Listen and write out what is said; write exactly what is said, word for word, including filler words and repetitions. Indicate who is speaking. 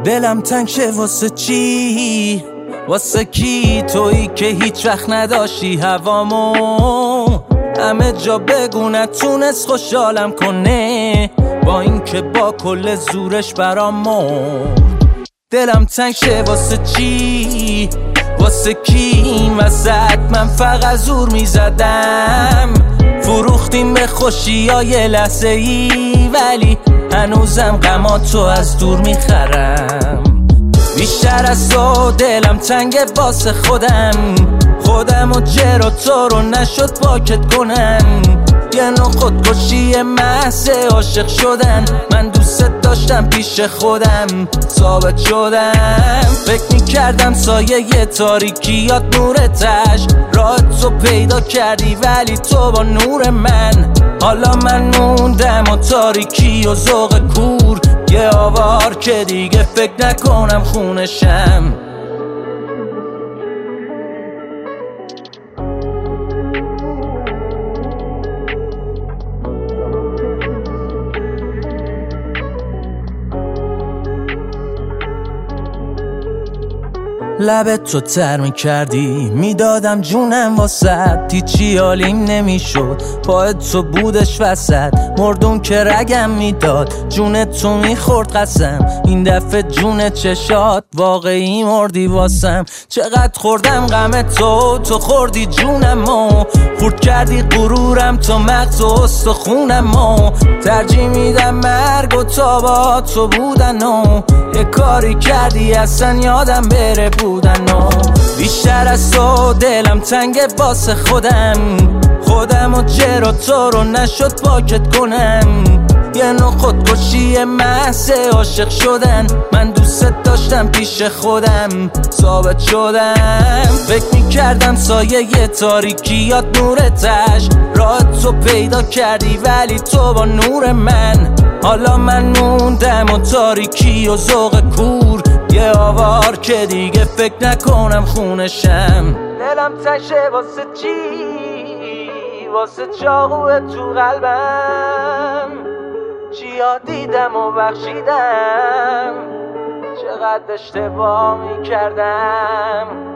Speaker 1: دلم تنگ شه واسه چی؟ واسه کی؟ تویی که هیچ وقت نداشتی هوامو همه جا بگو نتونست خوشحالم کنه، با این که با کل زورش برامو. دلم تنگ شه واسه چی؟ واسه کی؟ این وسط من فقط زور میزدم، فروختیم به خوشی های لحظه ای، ولی هنوزم غماتو از دور میخرم. بیشتر از تو دلم تنگه واسه خودم، خودم و جر و تو رو نشد پاکت کنم. یه نوع خودکشی محض عاشق شدن، من دوست داشتم پیش خودم ثابت شدم. فکر میکردم سایه یه تاریکیات نورتش، راه تو پیدا کردی ولی تو با نور من. حالا من موندم و تاریکی و ذوق کور، یه آوار که دیگه فکر نکنم خونشم. لبت تو تر میکردی، میدادم جونم واسد، هیچی حالیم نمیشد، پایت تو بودش وسط. مردم که رگم میداد، جون تو میخورد قسم، این دفعه جون چشات واقعی مردی واسم. چقدر خوردم غم تو، تو خوردی جونمو، خورد کردی غرورم تو مغز و استخونمو. ترجیح میدم مرگ و تا با تو بودن و یه کاری کردی اصلا یادم بره بودن و. بیشتر از تو دلم تنگه واسه خودم، خودم و جر و تو رو نشد پاکت کنم. یه نوع خودکشی محض عاشق شدن، من دوست داشتم پیش خودم ثابت شدم. فکر میکردم سایه یه تاریکیات نورتش، راه تو پیدا کردی ولی تو با نور من. حالا من موندم و تاریکی و ذوق کور، یه آوار که دیگه فکر نکنم خونشم. دلم تشه واسه چی؟ واسه چاقوه تو قلبم، چیا دیدم و بخشیدم، چقدر اشتباه میکردم.